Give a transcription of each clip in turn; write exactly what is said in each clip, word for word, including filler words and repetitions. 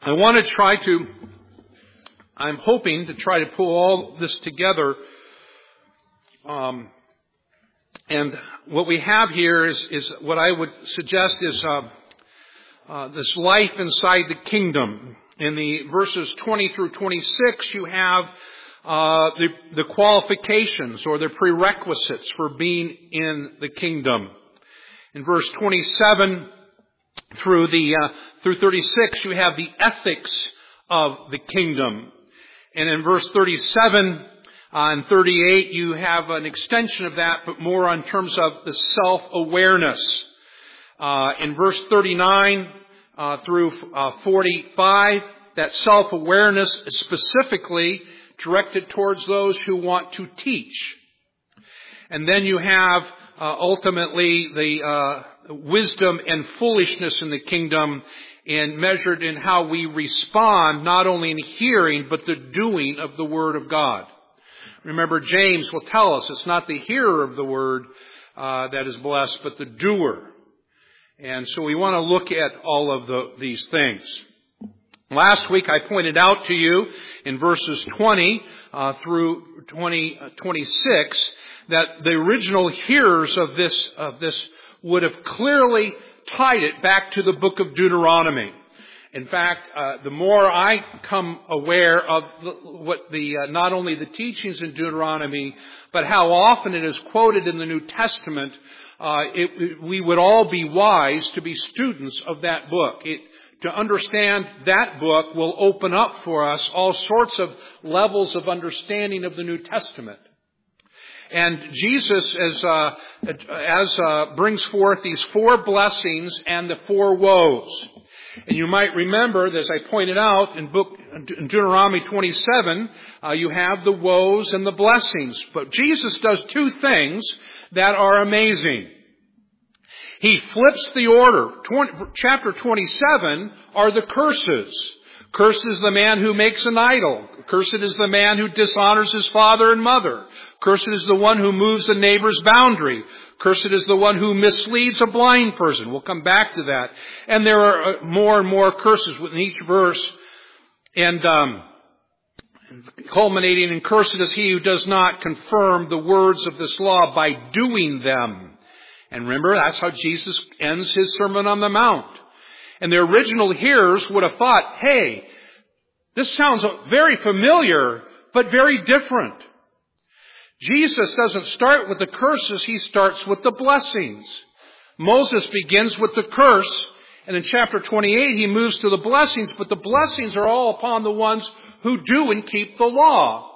I want to try to, I'm hoping to try to pull all this together. Um, and what we have here is, is what I would suggest is uh, uh, this life inside the kingdom. In the verses twenty through twenty-six, you have uh, the, the qualifications or the prerequisites for being in the kingdom. In verse twenty-seven through the uh, through thirty-six, you have the ethics of the kingdom, and in verse thirty-seven uh, and thirty-eight, you have an extension of that, but more on terms of the self-awareness. Uh, in verse thirty-nine uh, through uh, forty-five, that self-awareness is specifically directed towards those who want to teach. And then you have uh, ultimately the uh, wisdom and foolishness in the kingdom, and measured in how we respond, not only in hearing, but the doing of the Word of God. Remember, James will tell us it's not the hearer of the Word uh, that is blessed, but the doer. And so we want to look at all of the, these things. Last week I pointed out to you in verses twenty uh, through twenty, uh, twenty-six that the original hearers of this of this would have clearly tied it back to the book of Deuteronomy. In fact, uh, the more I come aware of the, what the uh, not only the teachings in Deuteronomy, but how often it is quoted in the New Testament, uh, it, it, we would all be wise to be students of that book. It, to understand that book will open up for us all sorts of levels of understanding of the New Testament. And Jesus, as uh, as uh, brings forth these four blessings and the four woes. And you might remember, as I pointed out in book in Deuteronomy twenty-seven, uh, you have the woes and the blessings. But Jesus does two things that are amazing. He flips the order. Chapter twenty-seven are the curses. Cursed is the man who makes an idol. Cursed is the man who dishonors his father and mother. Cursed is the one who moves the neighbor's boundary. Cursed is the one who misleads a blind person. We'll come back to that. And there are more and more curses within each verse. And um, culminating in cursed is he who does not confirm the words of this law by doing them. And remember, that's how Jesus ends his Sermon on the Mount. And the original hearers would have thought, hey, this sounds very familiar, but very different. Jesus doesn't start with the curses, he starts with the blessings. Moses begins with the curse, and in chapter twenty-eight he moves to the blessings, but the blessings are all upon the ones who do and keep the law.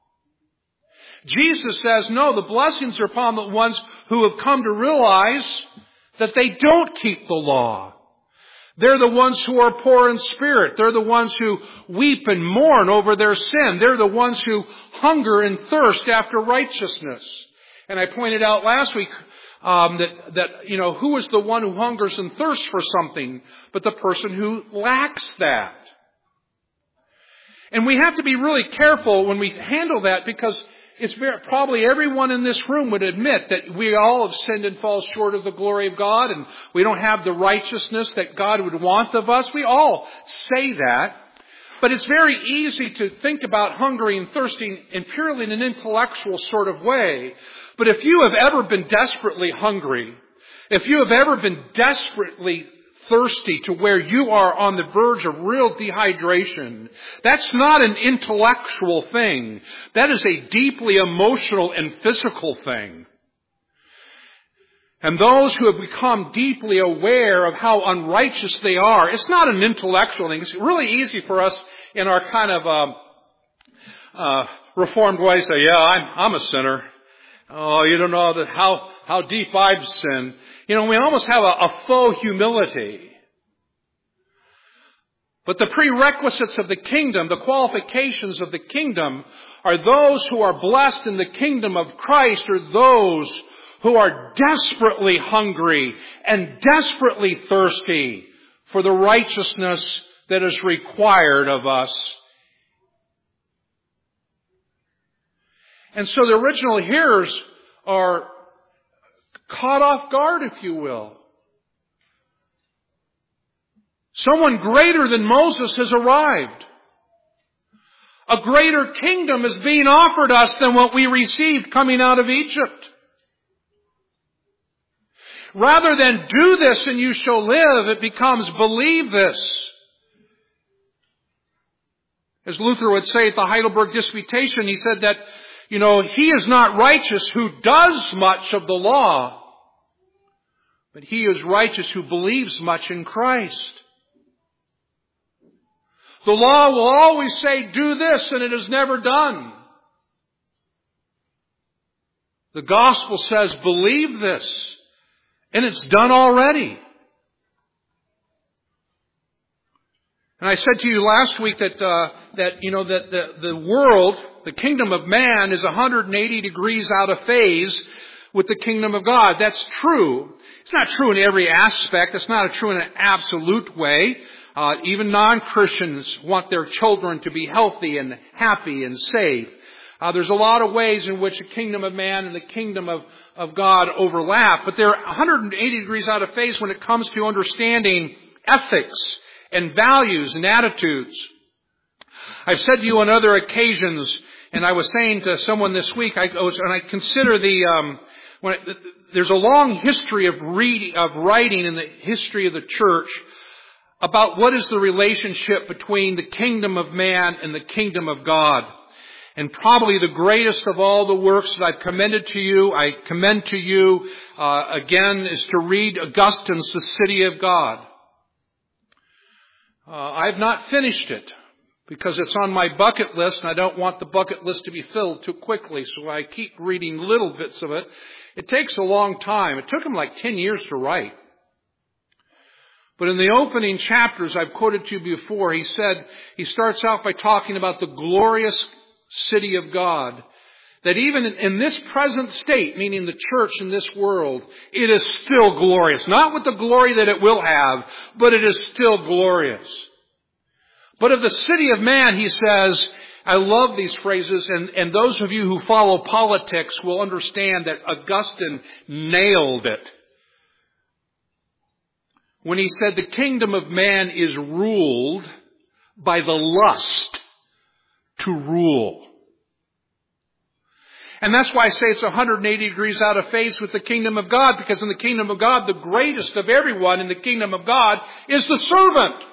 Jesus says, no, the blessings are upon the ones who have come to realize that they don't keep the law. They're the ones who are poor in spirit. They're the ones who weep and mourn over their sin. They're the ones who hunger and thirst after righteousness. And I pointed out last week um, that, that, you know, who is the one who hungers and thirsts for something but the person who lacks that? And we have to be really careful when we handle that, because it's very, probably everyone in this room would admit that we all have sinned and fall short of the glory of God, and we don't have the righteousness that God would want of us. We all say that. But it's very easy to think about hungry and thirsting in purely in an intellectual sort of way. But if you have ever been desperately hungry, if you have ever been desperately thirsty to where you are on the verge of real dehydration, that's not an intellectual thing. That is a deeply emotional and physical thing. And those who have become deeply aware of how unrighteous they are, it's not an intellectual thing. It's really easy for us in our kind of uh, uh, reformed way to say, yeah, I'm, I'm a sinner. Oh, you don't know that how, how deep I've sinned. You know, we almost have a, a faux humility. But the prerequisites of the kingdom, the qualifications of the kingdom, are those who are blessed in the kingdom of Christ, are those who are desperately hungry and desperately thirsty for the righteousness that is required of us. And so the original hearers are caught off guard, if you will. Someone greater than Moses has arrived. A greater kingdom is being offered us than what we received coming out of Egypt. Rather than do this and you shall live, it becomes believe this. As Luther would say at the Heidelberg Disputation, he said that, you know, he is not righteous who does much of the law, but he is righteous who believes much in Christ. The law will always say, do this, and it is never done. The gospel says, believe this, and it's done already. And I said to you last week that, uh, that, you know, that the, the world, the kingdom of man is one hundred eighty degrees out of phase with the kingdom of God. That's true. It's not true in every aspect. It's not true in an absolute way. Uh, even non-Christians want their children to be healthy and happy and safe. Uh, there's a lot of ways in which the kingdom of man and the kingdom of, of God overlap, but they're one hundred eighty degrees out of phase when it comes to understanding ethics and values and attitudes. I've said to you on other occasions, and I was saying to someone this week, I was, and I consider the, um, when it, there's a long history of reading, of writing in the history of the church about what is the relationship between the kingdom of man and the kingdom of God. And probably the greatest of all the works that I've commended to you, I commend to you, uh, again, is to read Augustine's The City of God. Uh, I've not finished it because it's on my bucket list and I don't want the bucket list to be filled too quickly, so I keep reading little bits of it. It takes a long time. It took him like ten years to write. But in the opening chapters I've quoted to you before, he said, he starts out by talking about the glorious city of God. That even in this present state, meaning the church in this world, it is still glorious. Not with the glory that it will have, but it is still glorious. But of the city of man, he says, I love these phrases, and, and those of you who follow politics will understand that Augustine nailed it. When he said the kingdom of man is ruled by the lust to rule. And that's why I say it's one hundred eighty degrees out of phase with the kingdom of God, because in the kingdom of God, the greatest of everyone in the kingdom of God is the servant.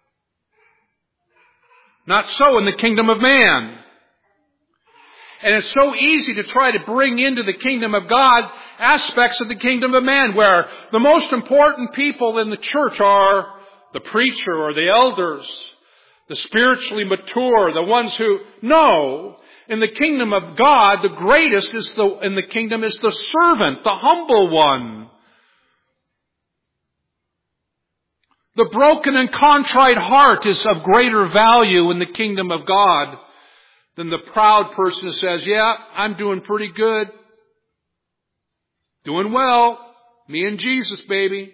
Not so in the kingdom of man. And it's so easy to try to bring into the kingdom of God aspects of the kingdom of man, where the most important people in the church are the preacher or the elders, the spiritually mature, the ones who know. In the kingdom of God, the greatest is the, in the kingdom is the servant, the humble one. The broken and contrite heart is of greater value in the kingdom of God than the proud person who says, yeah, I'm doing pretty good. Doing well. Me and Jesus, baby.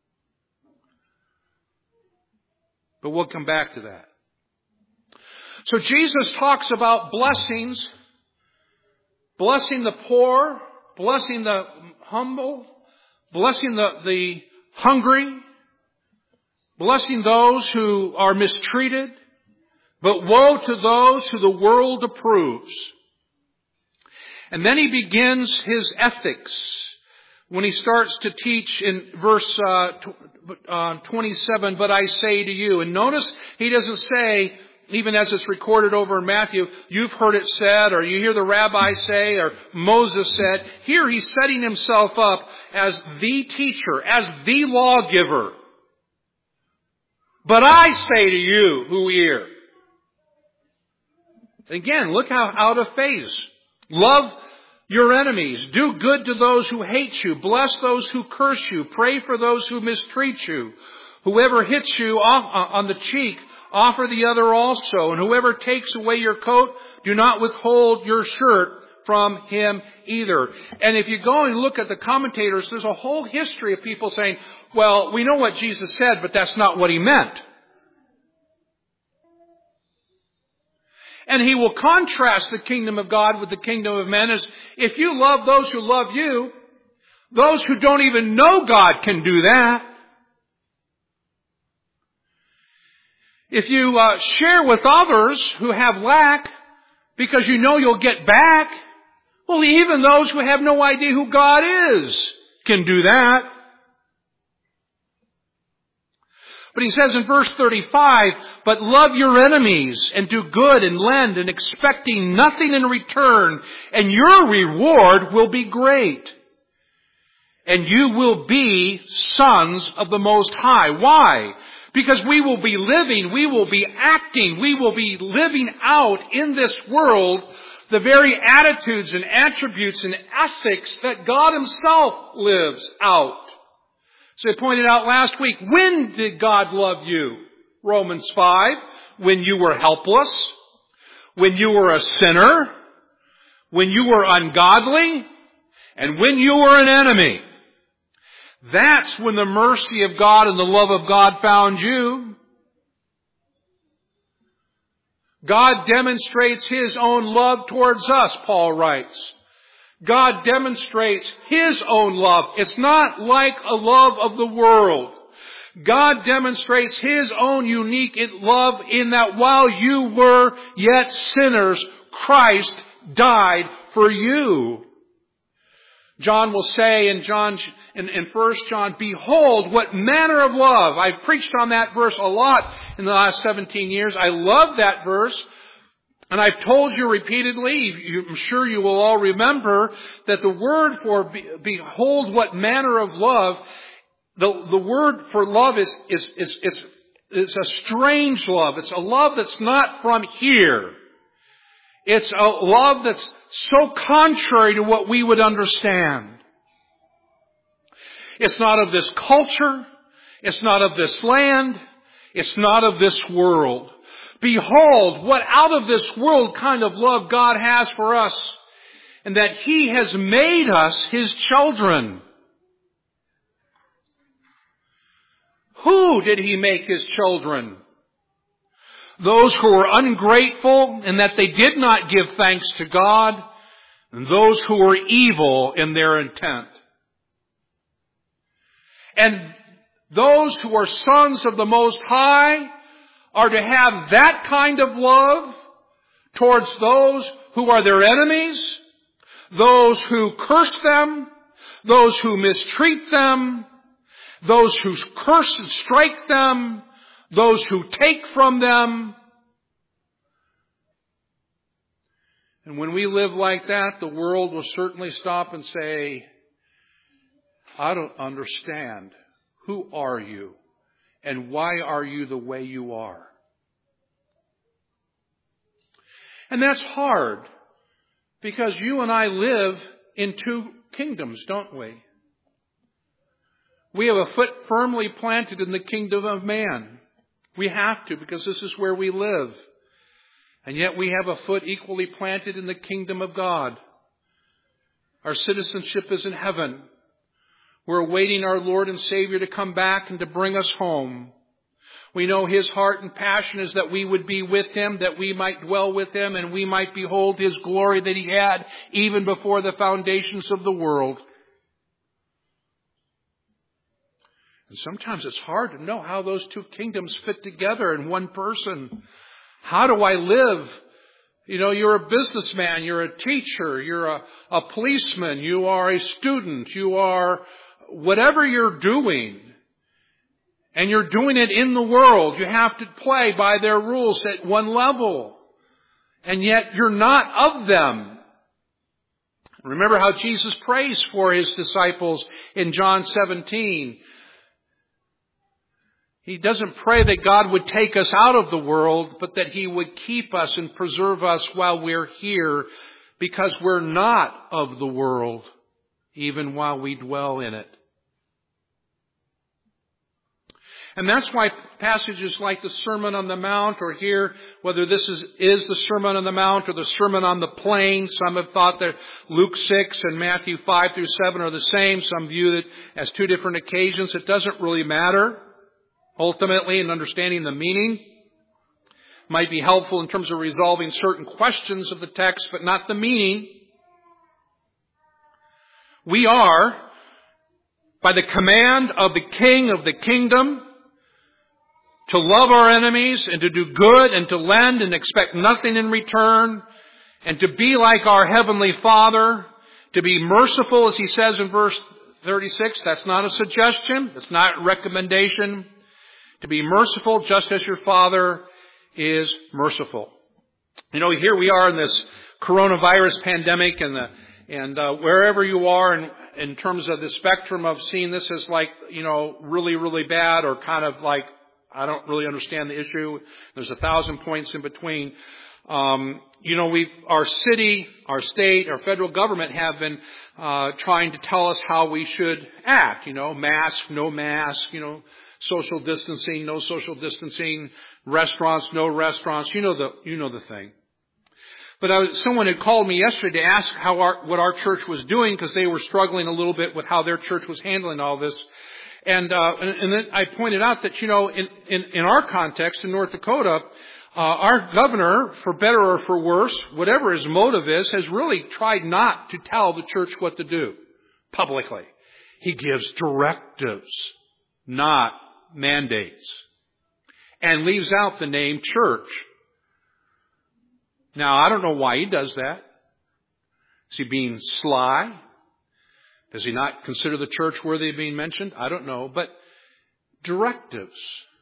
But we'll come back to that. So Jesus talks about blessings, blessing the poor, blessing the humble, blessing the, the hungry, blessing those who are mistreated, but woe to those who the world approves. And then he begins his ethics when he starts to teach in verse uh, uh, twenty-seven, but I say to you. And notice he doesn't say, even as it's recorded over in Matthew, you've heard it said, or you hear the rabbi say, or Moses said. Here he's setting himself up as the teacher, as the lawgiver. But I say to you who hear. Again, look how out of phase. Love your enemies. Do good to those who hate you. Bless those who curse you. Pray for those who mistreat you. Whoever hits you on the cheek, offer the other also. And whoever takes away your coat, do not withhold your shirt from him either. And if you go and look at the commentators, there's a whole history of people saying, well, we know what Jesus said, but that's not what he meant. And he will contrast the kingdom of God with the kingdom of men as if you love those who love you, those who don't even know God can do that. If you uh, share with others who have lack because you know you'll get back, well, even those who have no idea who God is can do that. But he says in verse thirty-five, but love your enemies and do good and lend and expecting nothing in return, and your reward will be great. And you will be sons of the Most High. Why? Because we will be living, we will be acting, we will be living out in this world the very attitudes and attributes and ethics that God Himself lives out. So I pointed out last week, when did God love you? Romans five, when you were helpless, when you were a sinner, when you were ungodly, and when you were an enemy. That's when the mercy of God and the love of God found you. God demonstrates His own love towards us, Paul writes. God demonstrates His own love. It's not like a love of the world. God demonstrates His own unique love in that while you were yet sinners, Christ died for you. John will say in John, in, in First John, behold, what manner of love. I've preached on that verse a lot in the last seventeen years. I love that verse. And I've told you repeatedly, I'm sure you will all remember, that the word for behold what manner of love, the, the word for love is, is, is, is, is a strange love. It's a love that's not from here. It's a love that's so contrary to what we would understand. It's not of this culture. It's not of this land. It's not of this world. Behold, what out of this world kind of love God has for us, and that He has made us His children. Who did He make His children? Those who were ungrateful in that they did not give thanks to God, and those who were evil in their intent. And those who are sons of the Most High are to have that kind of love towards those who are their enemies, those who curse them, those who mistreat them, those who curse and strike them, those who take from them. And when we live like that, the world will certainly stop and say, I don't understand. Who are you? And why are you the way you are? And that's hard, because you and I live in two kingdoms, don't we? We have a foot firmly planted in the kingdom of man. We have to, because this is where we live. And yet we have a foot equally planted in the kingdom of God. Our citizenship is in heaven. We're awaiting our Lord and Savior to come back and to bring us home. We know His heart and passion is that we would be with Him, that we might dwell with Him, and we might behold His glory that He had even before the foundations of the world. And sometimes it's hard to know how those two kingdoms fit together in one person. How do I live? You know, you're a businessman, you're a teacher, you're a, a policeman, you are a student, you are whatever you're doing. And you're doing it in the world. You have to play by their rules at one level. And yet you're not of them. Remember how Jesus prays for His disciples in John seventeen. He doesn't pray that God would take us out of the world, but that He would keep us and preserve us while we're here, because we're not of the world, even while we dwell in it. And that's why passages like the Sermon on the Mount, or here, whether this is, is the Sermon on the Mount or the Sermon on the Plain, some have thought that Luke six and Matthew five through seven are the same. Some view it as two different occasions. It doesn't really matter. Ultimately, in understanding the meaning, might be helpful in terms of resolving certain questions of the text, but not the meaning. We are, by the command of the King of the kingdom, to love our enemies and to do good and to lend and expect nothing in return and to be like our Heavenly Father, to be merciful, as He says in verse thirty-six. That's not a suggestion. It's not a recommendation. To be merciful just as your Father is merciful. You know, here we are in this coronavirus pandemic, and the and uh, wherever you are in, in terms of the spectrum of seeing this as like, you know, really, really bad or kind of like, I don't really understand the issue. There's a thousand points in between. Um, you know, we've, our city, our state, our federal government have been uh, trying to tell us how we should act. You know, mask, no mask, you know, social distancing, no social distancing, restaurants, no restaurants. You know the, you know the thing. But I was, someone had called me yesterday to ask how our, what our church was doing, because they were struggling a little bit with how their church was handling all this. And, uh, and, and then I pointed out that, you know, in, in, in our context in North Dakota, uh, our governor, for better or for worse, whatever his motive is, has really tried not to tell the church what to do publicly. He gives directives, not mandates, and leaves out the name church. Now, I don't know why he does that. Is he being sly? Does he not consider the church worthy of being mentioned? I don't know. But directives.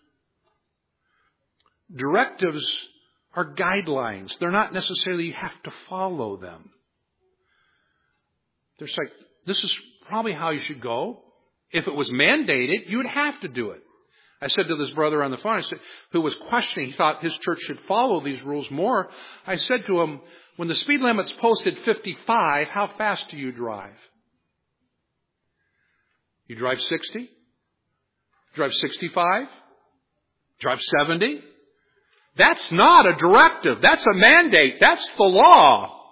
Directives are guidelines. They're not necessarily you have to follow them. They're like, this is probably how you should go. If it was mandated, you would have to do it. I said to this brother on the phone, I said, who was questioning, he thought his church should follow these rules more. I said to him, when the speed limit's posted fifty-five, how fast do you drive? You drive sixty? Drive sixty-five? Drive seventy? That's not a directive. That's a mandate. That's the law.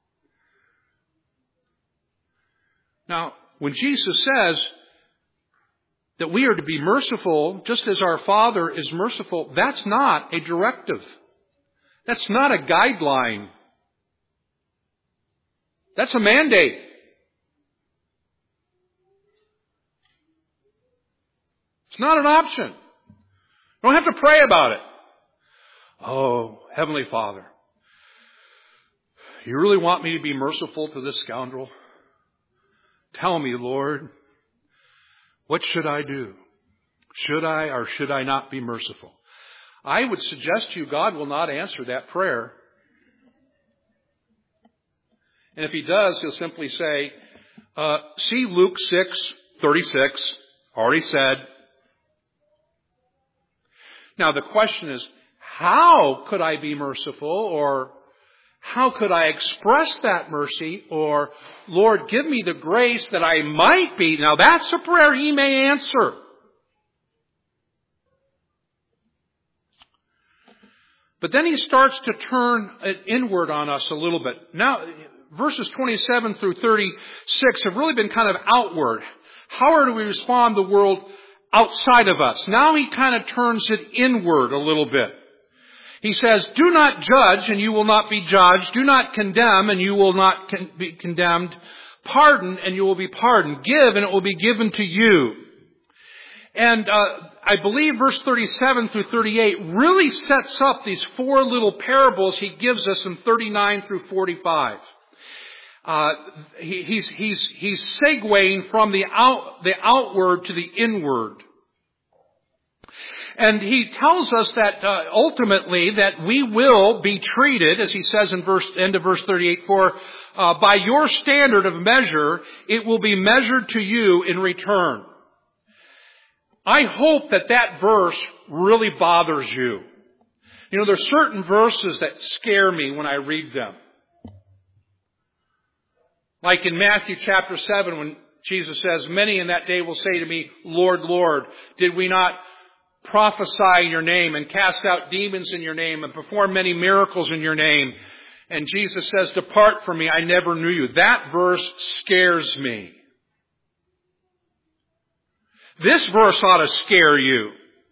Now, when Jesus says that we are to be merciful just as our Father is merciful, that's not a directive. That's not a guideline. That's a mandate. It's not an option. You don't have to pray about it. Oh, Heavenly Father, you really want me to be merciful to this scoundrel? Tell me, Lord, what should I do? Should I or should I not be merciful? I would suggest to you God will not answer that prayer. And if He does, He'll simply say, uh, see Luke six thirty-six, already said. Now the question is, how could I be merciful? Or how could I express that mercy? Or, Lord, give me the grace that I might be. Now that's a prayer He may answer. But then He starts to turn it inward on us a little bit. Now, verses twenty-seven through thirty-six have really been kind of outward. How do we respond to the world outside of us? Now He kind of turns it inward a little bit. He says, do not judge and you will not be judged. Do not condemn and you will not con- be condemned. Pardon and you will be pardoned. Give and it will be given to you. And uh, I believe verse thirty-seven through thirty-eight really sets up these four little parables He gives us in thirty-nine through forty-five. Uh, he, he's, he's, he's segueing from the out, the outward to the inward. And He tells us that uh, ultimately that we will be treated, as He says in verse end of verse thirty-eight, for uh, by your standard of measure, it will be measured to you in return. I hope that that verse really bothers you. You know, there's certain verses that scare me when I read them. Like in Matthew chapter seven, when Jesus says, many in that day will say to me, Lord, Lord, did we not prophesy in your name and cast out demons in your name and perform many miracles in your name? And Jesus says, depart from me, I never knew you. That verse scares me. This verse ought to scare you.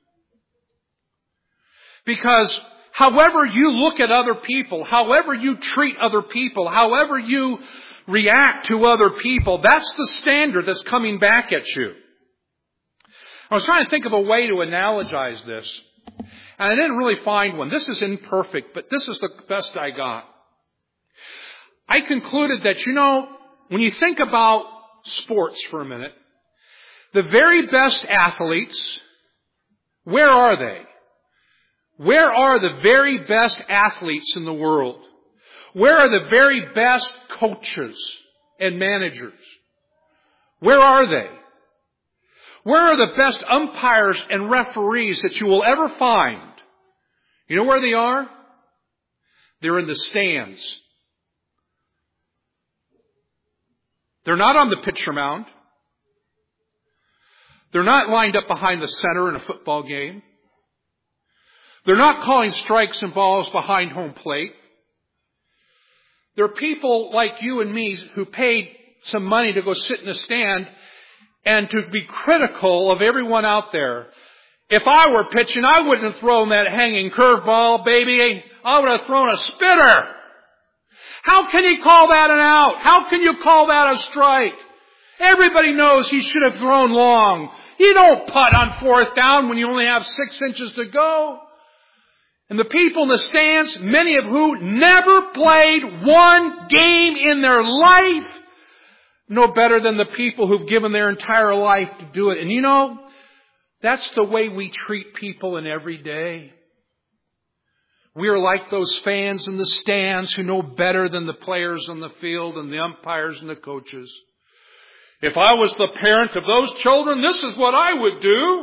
Because however you look at other people, however you treat other people, however you react to other people, that's the standard that's coming back at you. I was trying to think of a way to analogize this. And I didn't really find one. This is imperfect, but this is the best I got. I concluded that, you know, when you think about sports for a minute, the very best athletes, where are they? Where are the very best athletes in the world? Where are the very best coaches and managers? Where are they? Where are the best umpires and referees that you will ever find? You know where they are? They're in the stands. They're not on the pitcher mound. They're not lined up behind the center in a football game. They're not calling strikes and balls behind home plate. There are people like you and me who paid some money to go sit in a stand and to be critical of everyone out there. If I were pitching, I wouldn't have thrown that hanging curveball, baby. I would have thrown a spitter. How can he call that an out? How can you call that a strike? Everybody knows he should have thrown long. You don't putt on fourth down when you only have six inches to go. And the people in the stands, many of who never played one game in their life, know better than the people who've given their entire life to do it. And you know, that's the way we treat people in every day. We are like those fans in the stands who know better than the players on the field and the umpires and the coaches. If I was the parent of those children, this is what I would do.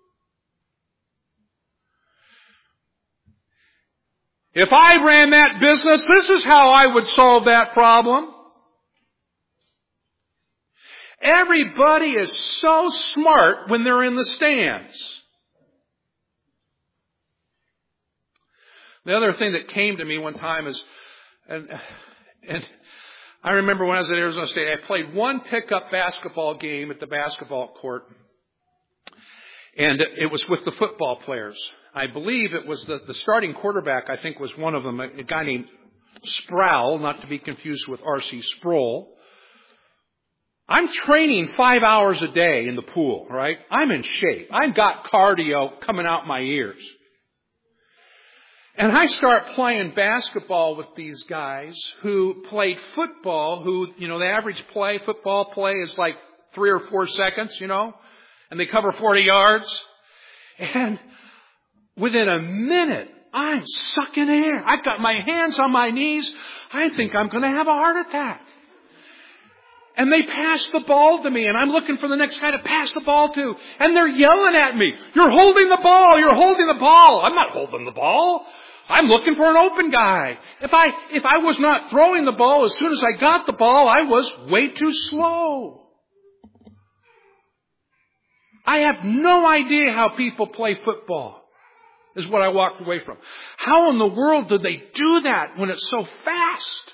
If I ran that business, this is how I would solve that problem. Everybody is so smart when they're in the stands. The other thing that came to me one time is, and, and I remember when I was at Arizona State, I played one pickup basketball game at the basketball court. And it was with the football players. I believe it was the, the starting quarterback, I think was one of them, a, a guy named Sproul, not to be confused with R C Sproul. I'm training five hours a day in the pool, right? I'm in shape. I've got cardio coming out my ears. And I start playing basketball with these guys who played football, who, you know, the average play, football play is like three or four seconds, you know, and they cover forty yards. And within a minute, I'm sucking air. I've got my hands on my knees. I think I'm going to have a heart attack. And they pass the ball to me, and I'm looking for the next guy to pass the ball to. And they're yelling at me. You're holding the ball. You're holding the ball. I'm not holding the ball. I'm looking for an open guy. If I, if I was not throwing the ball as soon as I got the ball, I was way too slow. I have no idea how people play football, is what I walked away from. How in the world do they do that when it's so fast?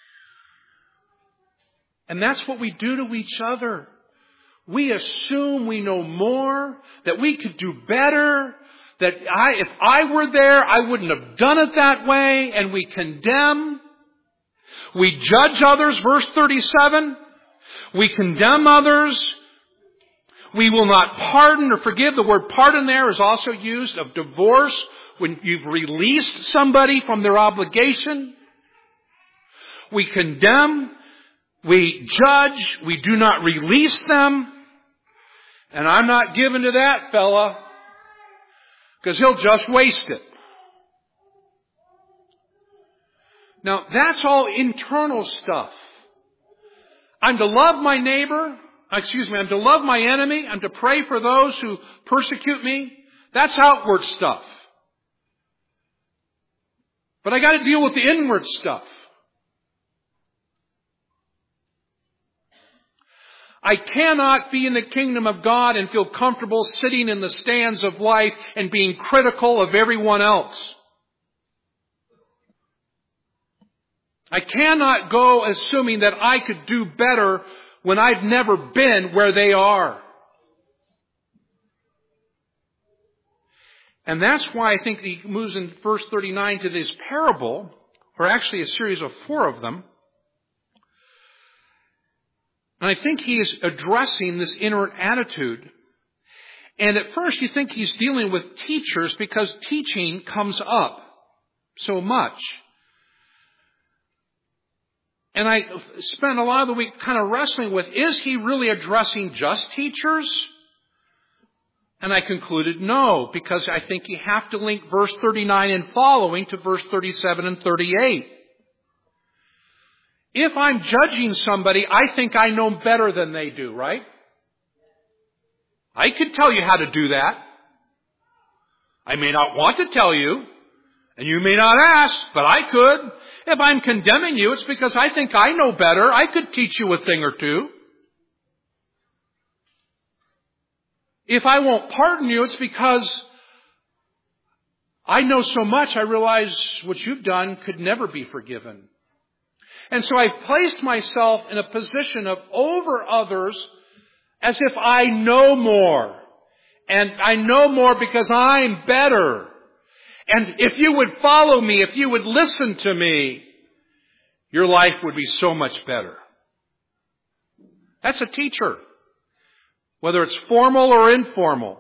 And that's what we do to each other. We assume we know more, that we could do better, that I, if I were there, I wouldn't have done it that way, and we condemn. We judge others, verse thirty-seven. We condemn others. We will not pardon or forgive. The word pardon there is also used of divorce, when you've released somebody from their obligation. We condemn. We judge. We do not release them. And I'm not given to that fella, because he'll just waste it. Now, that's all internal stuff. I'm to love my neighbor. Excuse me, I'm to love my enemy. I'm to pray for those who persecute me. That's outward stuff. But I got to deal with the inward stuff. I cannot be in the kingdom of God and feel comfortable sitting in the stands of life and being critical of everyone else. I cannot go assuming that I could do better when I've never been where they are. And that's why I think he moves in verse thirty-nine to this parable, or actually a series of four of them. And I think he is addressing this inner attitude. And at first you think he's dealing with teachers because teaching comes up so much. And I spent a lot of the week kind of wrestling with, is he really addressing just teachers? And I concluded no, because I think you have to link verse thirty-nine and following to verse thirty-seven and thirty-eight. If I'm judging somebody, I think I know better than they do, right? I could tell you how to do that. I may not want to tell you, and you may not ask, but I could. If I'm condemning you, it's because I think I know better. I could teach you a thing or two. If I won't pardon you, it's because I know so much, I realize what you've done could never be forgiven. And so I've placed myself in a position of over others as if I know more. And I know more because I'm better. And if you would follow me, if you would listen to me, your life would be so much better. That's a teacher. Whether it's formal or informal.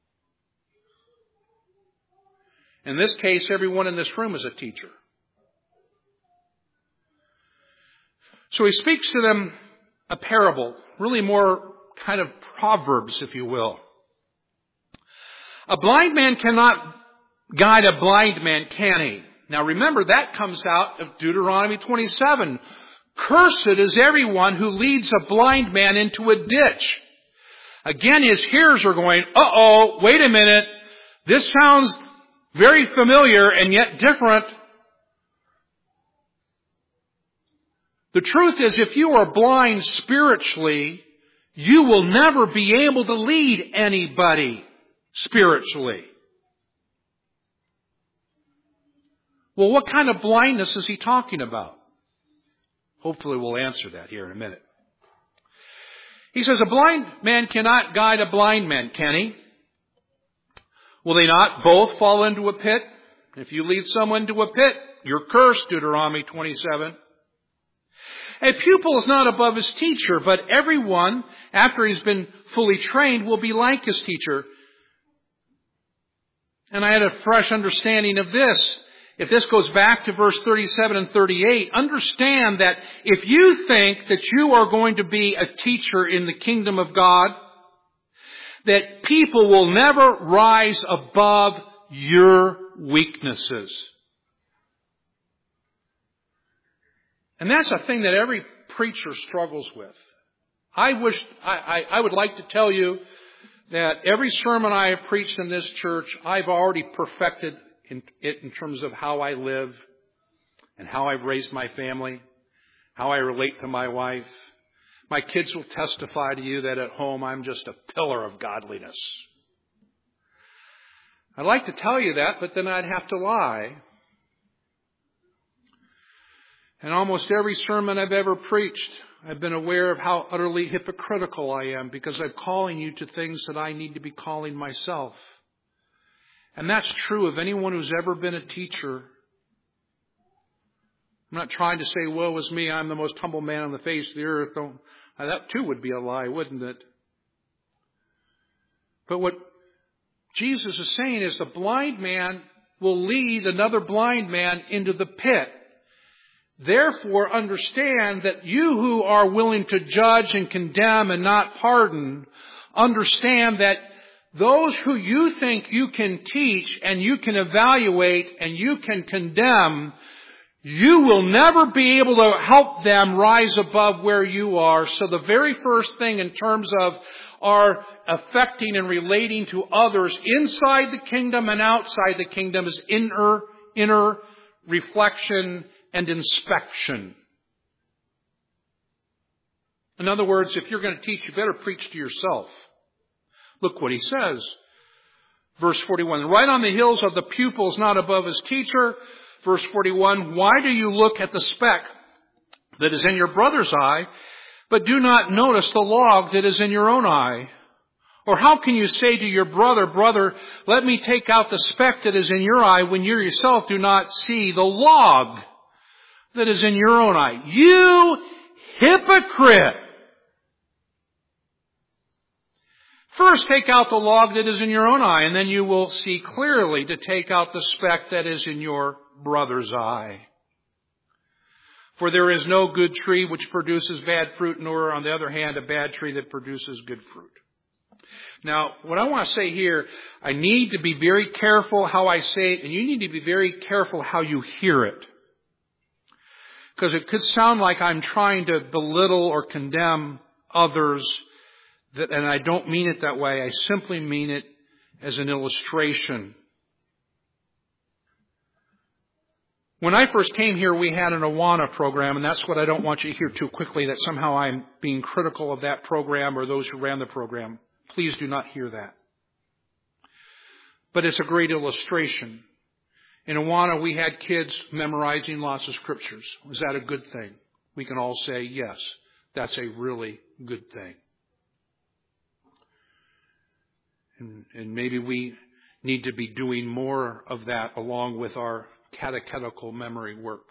In this case, everyone in this room is a teacher. So he speaks to them a parable, really more kind of proverbs, if you will. A blind man cannot guide a blind man, can he? Now remember, that comes out of Deuteronomy twenty-seven. Cursed is everyone who leads a blind man into a ditch. Again, his hearers are going, uh-oh, wait a minute. This sounds very familiar and yet different. The truth is, if you are blind spiritually, you will never be able to lead anybody spiritually. Well, what kind of blindness is he talking about? Hopefully we'll answer that here in a minute. He says, a blind man cannot guide a blind man, can he? Will they not both fall into a pit? If you lead someone to a pit, you're cursed, Deuteronomy twenty-seven. A pupil is not above his teacher, but everyone, after he's been fully trained, will be like his teacher. And I had a fresh understanding of this. If this goes back to verse thirty-seven and thirty-eight, understand that if you think that you are going to be a teacher in the kingdom of God, that people will never rise above your weaknesses. And that's a thing that every preacher struggles with. I wish, I, I, I would like to tell you that every sermon I have preached in this church, I've already perfected in, it in terms of how I live and how I've raised my family, how I relate to my wife. My kids will testify to you that at home I'm just a pillar of godliness. I'd like to tell you that, but then I'd have to lie. And almost every sermon I've ever preached, I've been aware of how utterly hypocritical I am because I'm calling you to things that I need to be calling myself. And that's true of anyone who's ever been a teacher. I'm not trying to say, woe is me, I'm the most humble man on the face of the earth. Don't, that too would be a lie, wouldn't it? But what Jesus is saying is the blind man will lead another blind man into the pit. Therefore, understand that you who are willing to judge and condemn and not pardon, understand that those who you think you can teach and you can evaluate and you can condemn, you will never be able to help them rise above where you are. So the very first thing in terms of our affecting and relating to others inside the kingdom and outside the kingdom is inner, inner reflection and inspection. In other words, if you're going to teach, you better preach to yourself. Look what he says. Verse forty-one, right on the hills of the pupil is not above his teacher. Verse forty-one, why do you look at the speck that is in your brother's eye, but do not notice the log that is in your own eye? Or how can you say to your brother, brother, let me take out the speck that is in your eye when you yourself do not see the log that is in your own eye? You hypocrite! First take out the log that is in your own eye, and then you will see clearly to take out the speck that is in your brother's eye. For there is no good tree which produces bad fruit, nor, on the other hand, a bad tree that produces good fruit. Now, what I want to say here, I need to be very careful how I say it, and you need to be very careful how you hear it. Because it could sound like I'm trying to belittle or condemn others, that, and I don't mean it that way. I simply mean it as an illustration. When I first came here, we had an Awana program, and that's what I don't want you to hear too quickly, that somehow I'm being critical of that program or those who ran the program. Please do not hear that. But it's a great illustration. In Awana, we had kids memorizing lots of scriptures. Was that a good thing? We can all say, yes, that's a really good thing. And, and maybe we need to be doing more of that along with our catechetical memory work.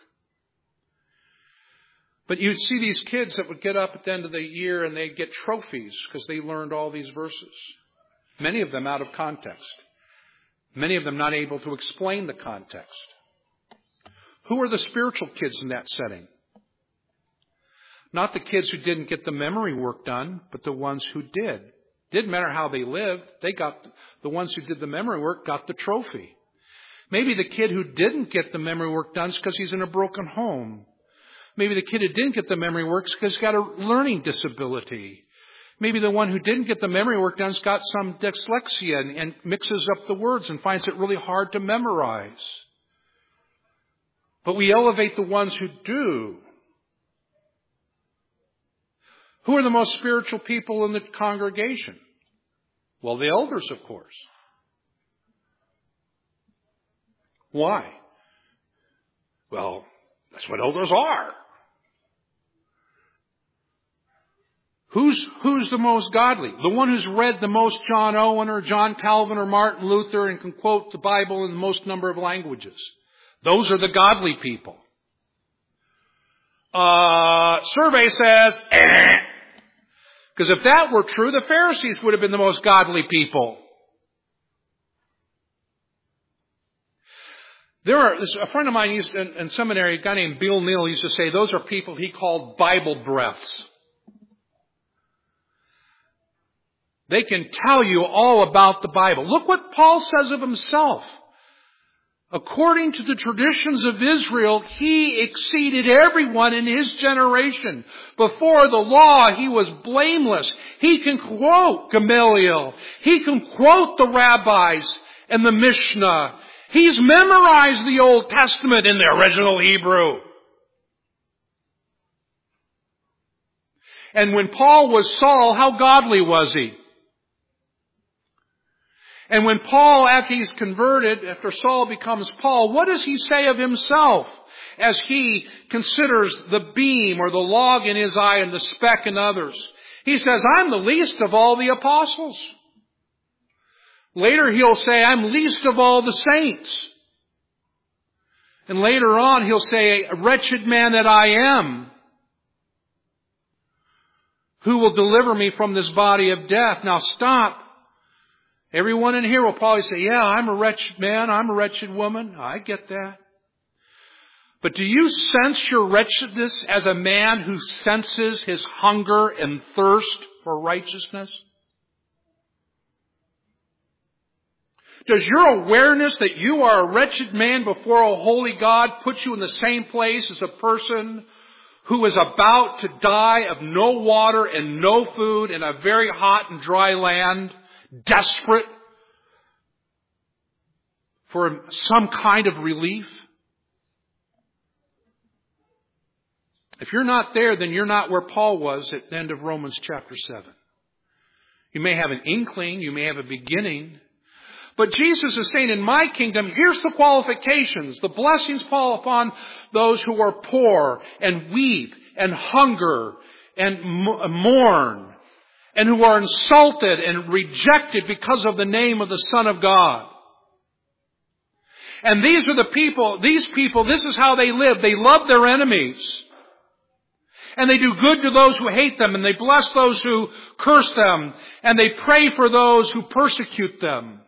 But you'd see these kids that would get up at the end of the year and they'd get trophies because they learned all these verses. Many of them out of context. Many of them not able to explain the context. Who are the spiritual kids in that setting? Not the kids who didn't get the memory work done, but the ones who did. Didn't matter how they lived. They got, the ones who did the memory work got the trophy. Maybe the kid who didn't get the memory work done is because he's in a broken home. Maybe the kid who didn't get the memory work is because he's got a learning disability. Maybe the one who didn't get the memory work done has got some dyslexia and, and mixes up the words and finds it really hard to memorize. But we elevate the ones who do. Who are the most spiritual people in the congregation? Well, the elders, of course. Why? Well, that's what elders are. Who's, who's the most godly? The one who's read the most John Owen or John Calvin or Martin Luther and can quote the Bible in the most number of languages. Those are the godly people. Uh, survey says, eh. Because if that were true, the Pharisees would have been the most godly people. There are, a friend of mine used in, in seminary, a guy named Bill Neal used to say, those are people he called Bible breaths. They can tell you all about the Bible. Look what Paul says of himself. According to the traditions of Israel, he exceeded everyone in his generation. Before the law, he was blameless. He can quote Gamaliel. He can quote the rabbis and the Mishnah. He's memorized the Old Testament in the original Hebrew. And when Paul was Saul, how godly was he? And when Paul, after he's converted, after Saul becomes Paul, what does he say of himself as he considers the beam or the log in his eye and the speck in others? He says, I'm the least of all the apostles. Later he'll say, I'm least of all the saints. And later on he'll say, a wretched man that I am. Who will deliver me from this body of death? Now stop. Everyone in here will probably say, yeah, I'm a wretched man, I'm a wretched woman. I get that. But do you sense your wretchedness as a man who senses his hunger and thirst for righteousness? Does your awareness that you are a wretched man before a holy God put you in the same place as a person who is about to die of no water and no food in a very hot and dry land? Desperate for some kind of relief? If you're not there, then you're not where Paul was at the end of Romans chapter seven. You may have an inkling, you may have a beginning, but Jesus is saying, in my kingdom, here's the qualifications. The blessings fall upon those who are poor and weep and hunger and mourn, and who are insulted and rejected because of the name of the Son of God. And these are the people, these people, this is how they live. They love their enemies. And they do good to those who hate them, and they bless those who curse them, and they pray for those who persecute them.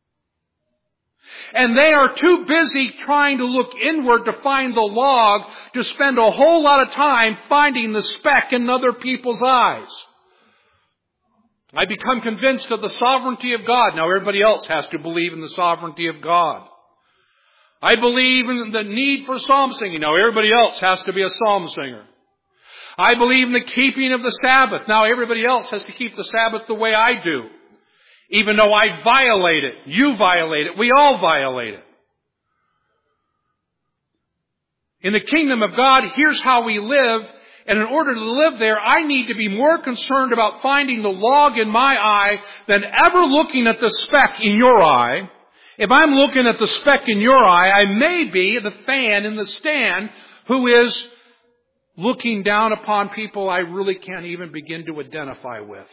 And they are too busy trying to look inward to find the log to spend a whole lot of time finding the speck in other people's eyes. I become convinced of the sovereignty of God. Now everybody else has to believe in the sovereignty of God. I believe in the need for psalm singing. Now everybody else has to be a psalm singer. I believe in the keeping of the Sabbath. Now everybody else has to keep the Sabbath the way I do. Even though I violate it. You violate it. We all violate it. In the kingdom of God, here's how we live. And in order to live there, I need to be more concerned about finding the log in my eye than ever looking at the speck in your eye. If I'm looking at the speck in your eye, I may be the fan in the stand who is looking down upon people I really can't even begin to identify with.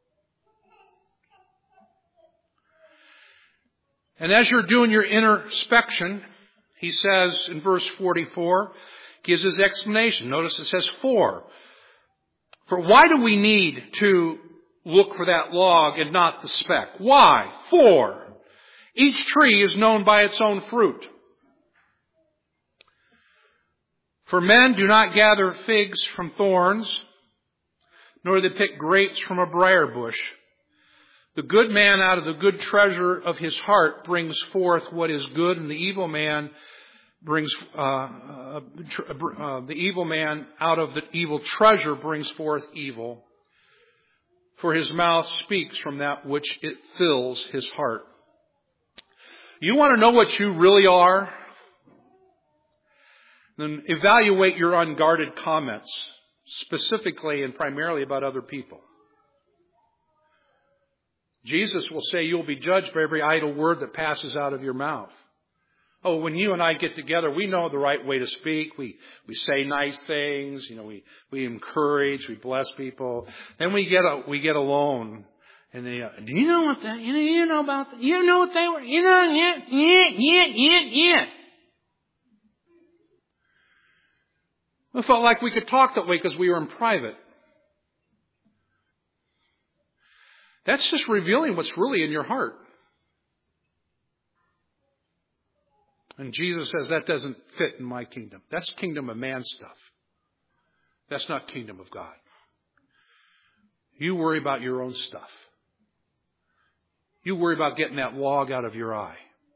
And as you're doing your introspection, he says in verse forty-four, gives his explanation. Notice it says for. For why do we need to look for that log and not the speck? Why? For. Each tree is known by its own fruit. For men do not gather figs from thorns, nor do they pick grapes from a briar bush. The good man out of the good treasure of his heart brings forth what is good, and the evil man brings uh, uh, uh, the evil man out of the evil treasure brings forth evil. For his mouth speaks from that which it fills his heart. You want to know what you really are? Then evaluate your unguarded comments, specifically and primarily about other people. Jesus will say you'll be judged by every idle word that passes out of your mouth. Oh, when you and I get together, we know the right way to speak. We we say nice things. You know, we we encourage, we bless people. Then we get a, we get alone, and they, uh, do you know what that? You know, you know about that? You know what they were? You know, yeah, yeah, yeah, yeah, yeah. We felt like we could talk that way because we were in private. That's just revealing what's really in your heart. And Jesus says that doesn't fit in my kingdom. That's kingdom of man stuff. That's not kingdom of God. You worry about your own stuff. You worry about getting that log out of your eye.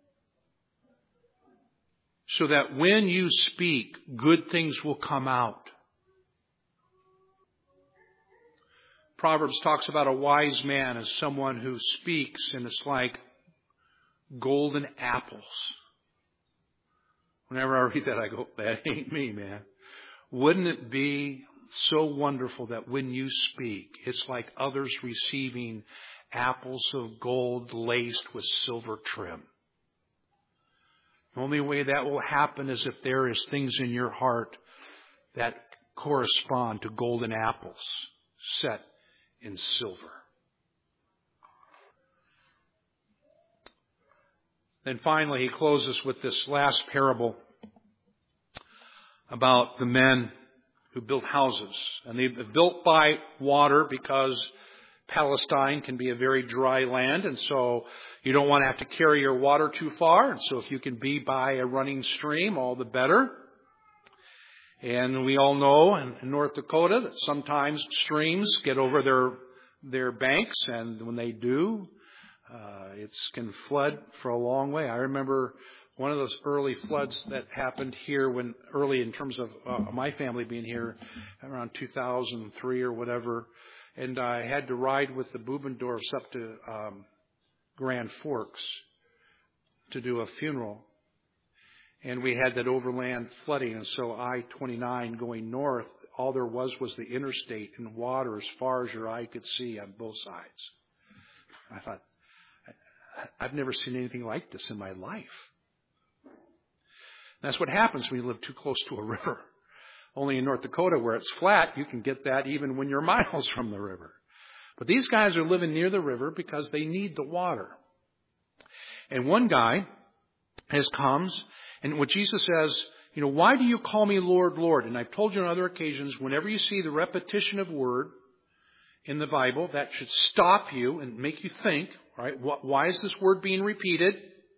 So that when you speak, good things will come out. Proverbs talks about a wise man as someone who speaks, and it's like golden apples. Whenever I read that, I go, that ain't me, man. Wouldn't it be so wonderful that when you speak, it's like others receiving apples of gold laced with silver trim? The only way that will happen is if there is things in your heart that correspond to golden apples set in silver. Then finally, he closes with this last parable about the men who built houses. And they've built by water because Palestine can be a very dry land, and so you don't want to have to carry your water too far. And so if you can be by a running stream, all the better. And we all know in North Dakota that sometimes streams get over their their banks, and when they do, uh, it can flood for a long way. I remember one of those early floods that happened here when early in terms of uh, my family being here around two thousand three or whatever. And I had to ride with the Bubendorfs up to um, Grand Forks to do a funeral. And we had that overland flooding. And so I twenty-nine going north, all there was was the interstate and water as far as your eye could see on both sides. I thought, I've never seen anything like this in my life. And that's what happens when you live too close to a river. Only in North Dakota, where it's flat, you can get that even when you're miles from the river. But these guys are living near the river because they need the water. And one guy has comes, and what Jesus says You know, why do you call me Lord, Lord? And I've told you on other occasions, whenever you see the repetition of word in the Bible, that should stop you and make you think, right? Why is this word being repeated?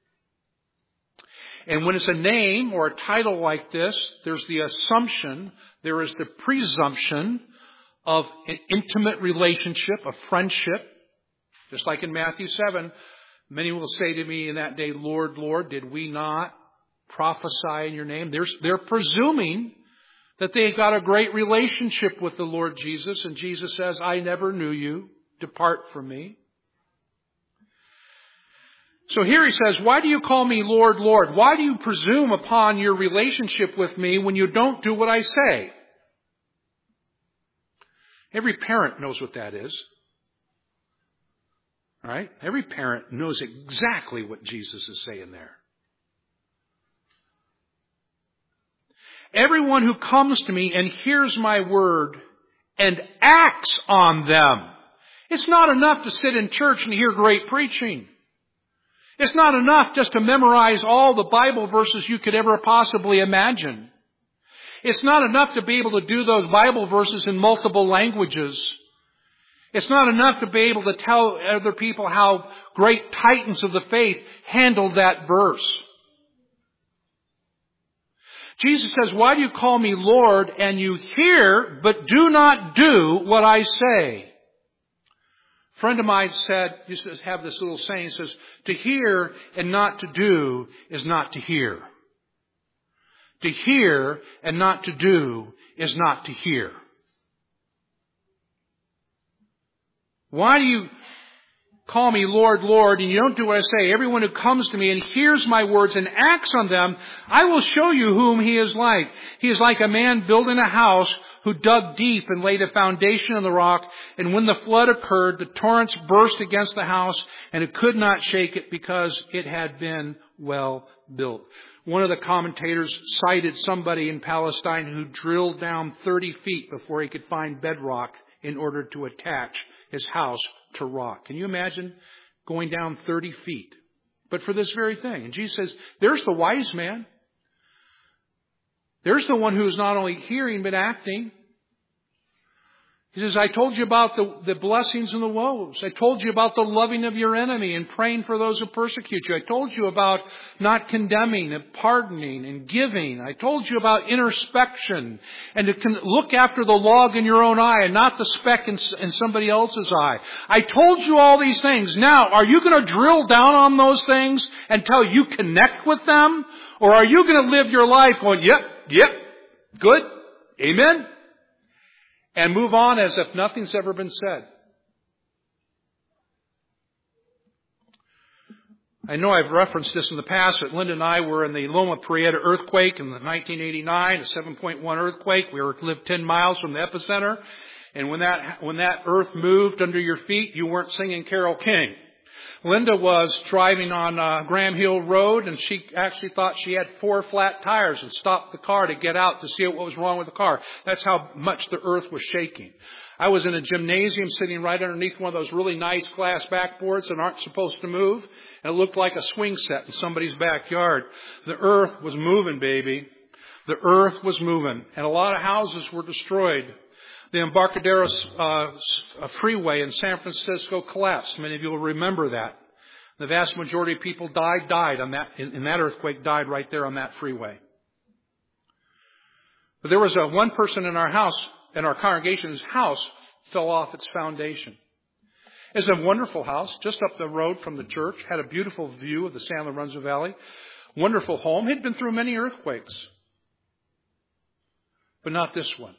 And when it's a name or a title like this, there's the assumption, there is the presumption of an intimate relationship, a friendship. Just like in Matthew seven, many will say to me in that day, Lord, Lord, did we not prophesy in your name? They're, they're presuming that they've got a great relationship with the Lord Jesus. And Jesus says, I never knew you. Depart from me. So here he says, why do you call me Lord, Lord? Why do you presume upon your relationship with me when you don't do what I say? Every parent knows what that is. All right? Every parent knows exactly what Jesus is saying there. Everyone who comes to me and hears my word and acts on them. It's not enough to sit in church and hear great preaching. It's not enough just to memorize all the Bible verses you could ever possibly imagine. It's not enough to be able to do those Bible verses in multiple languages. It's not enough to be able to tell other people how great titans of the faith handled that verse. Jesus says, why do you call me Lord and you hear but do not do what I say? A friend of mine said, used to have this little saying, he says, to hear and not to do is not to hear. To hear and not to do is not to hear. Why do you call me Lord, Lord, and you don't do what I say? Everyone who comes to me and hears my words and acts on them, I will show you whom he is like. He is like a man building a house who dug deep and laid a foundation on the rock. And when the flood occurred, the torrents burst against the house, and it could not shake it because it had been well built. One of the commentators cited somebody in Palestine who drilled down thirty feet before he could find bedrock in order to attach his house to rock. Can you imagine going down thirty feet? But for this very thing. And Jesus says, there's the wise man. There's the one who is not only hearing but acting. He says, I told you about the, the blessings and the woes. I told you about the loving of your enemy and praying for those who persecute you. I told you about not condemning and pardoning and giving. I told you about introspection and to look after the log in your own eye and not the speck in, in somebody else's eye. I told you all these things. Now, are you going to drill down on those things until you connect with them? Or are you going to live your life going, yep, yep, good, amen? And move on as if nothing's ever been said. I know I've referenced this in the past, but Linda and I were in the Loma Prieta earthquake in the nineteen eighty-nine, a seven point one earthquake. We were lived ten miles from the epicenter. And when that, when that earth moved under your feet, you weren't singing Carole King. Linda was driving on uh, Graham Hill Road, and she actually thought she had four flat tires and stopped the car to get out to see what was wrong with the car. That's how much the earth was shaking. I was in a gymnasium sitting right underneath one of those really nice glass backboards that aren't supposed to move, and it looked like a swing set in somebody's backyard. The earth was moving, baby. The earth was moving, and a lot of houses were destroyed. The Embarcadero uh, freeway in San Francisco collapsed. Many of you will remember that. The vast majority of people died, died on that, in, in that earthquake, died right there on that freeway. But there was a one person in our house, in our congregation's house, fell off its foundation. It's a wonderful house, just up the road from the church, had a beautiful view of the San Lorenzo Valley. Wonderful home. Had been through many earthquakes. But not this one.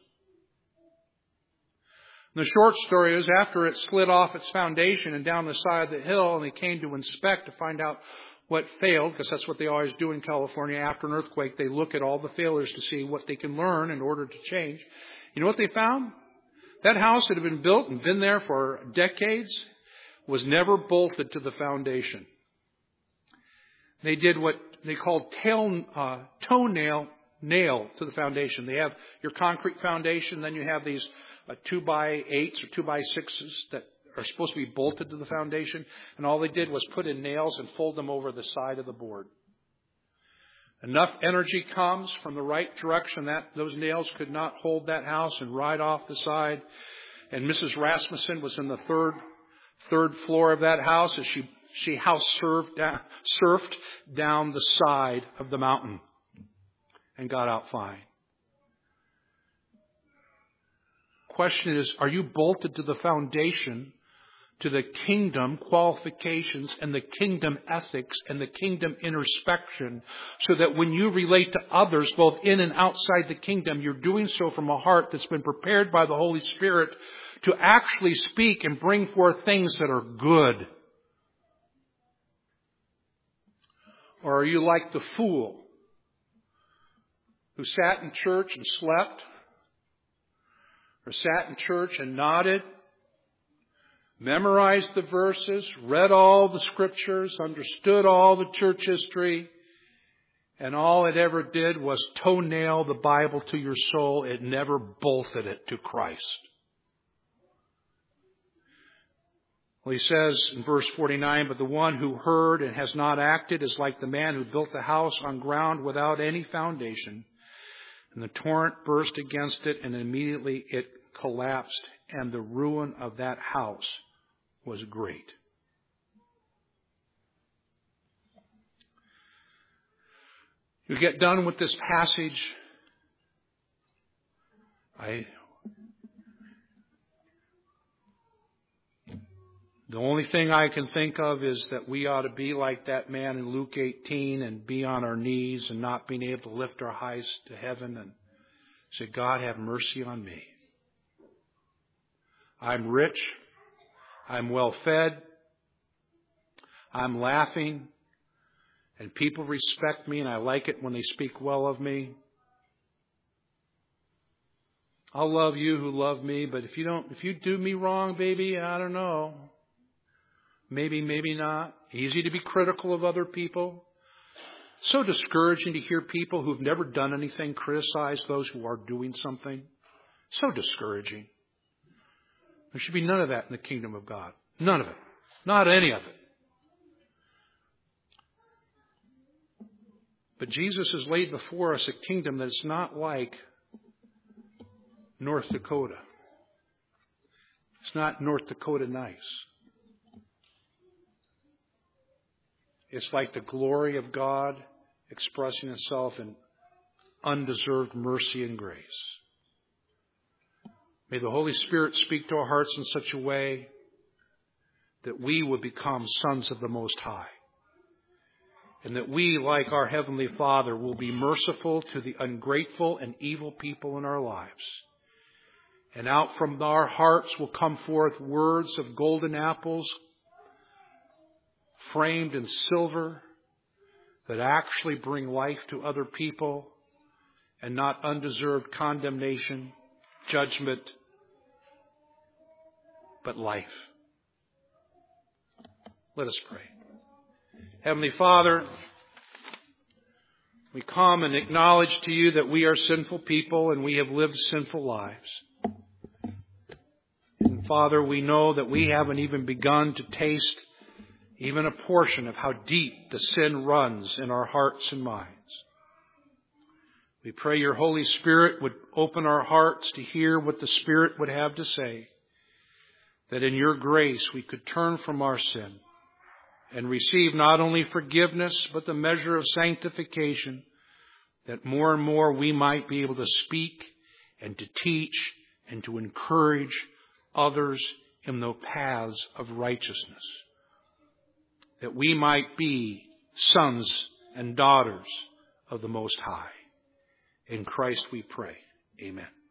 The short story is after it slid off its foundation and down the side of the hill, and they came to inspect to find out what failed, because that's what they always do in California. After an earthquake, they look at all the failures to see what they can learn in order to change. You know what they found? That house that had been built and been there for decades was never bolted to the foundation. They did what they called tail, uh, toenail nail to the foundation. They have your concrete foundation, then you have these Uh, two by eights or two by sixes that are supposed to be bolted to the foundation. And all they did was put in nails and fold them over the side of the board. enough energy comes from the right direction that those nails could not hold that house and ride off the side. And Missus Rasmussen was in the third third floor of that house as she she house surfed down, surfed down the side of the mountain and got out fine. Question is, are you bolted to the foundation, to the kingdom qualifications and the kingdom ethics and the kingdom introspection, so that when you relate to others, both in and outside the kingdom, you're doing so from a heart that's been prepared by the Holy Spirit to actually speak and bring forth things that are good? Or are you like the fool who sat in church and slept, or sat in church and nodded, memorized the verses, read all the scriptures, understood all the church history, and all it ever did was toenail the Bible to your soul? It never bolted it to Christ. Well, he says in verse forty-nine, but the one who heard and has not acted is like the man who built the house on ground without any foundation. And the torrent burst against it, and immediately it collapsed, and the ruin of that house was great. You get done with this passage, I the only thing I can think of is that we ought to be like that man in Luke eighteen and be on our knees and not being able to lift our eyes to heaven and say, God, have mercy on me. I'm rich. I'm well fed. I'm laughing. And people respect me, and I like it when they speak well of me. I'll love you who love me, but if you don't, if you do me wrong, baby, I don't know. Maybe, maybe not. Easy to be critical of other people. So discouraging to hear people who've never done anything criticize those who are doing something. So discouraging. There should be none of that in the kingdom of God. None of it. Not any of it. But Jesus has laid before us a kingdom that's not like North Dakota. It's not North Dakota nice. It's like the glory of God expressing itself in undeserved mercy and grace. May the Holy Spirit speak to our hearts in such a way that we would become sons of the Most High. And that we, like our Heavenly Father, will be merciful to the ungrateful and evil people in our lives. And out from our hearts will come forth words of golden apples framed in silver that actually bring life to other people and not undeserved condemnation, judgment, but life. Let us pray. Heavenly Father, we come and acknowledge to you that we are sinful people and we have lived sinful lives. And Father, we know that we haven't even begun to taste even a portion of how deep the sin runs in our hearts and minds. We pray your Holy Spirit would open our hearts to hear what the Spirit would have to say, that in your grace we could turn from our sin and receive not only forgiveness, but the measure of sanctification, that more and more we might be able to speak and to teach and to encourage others in the paths of righteousness. That we might be sons and daughters of the Most High. In Christ we pray. Amen.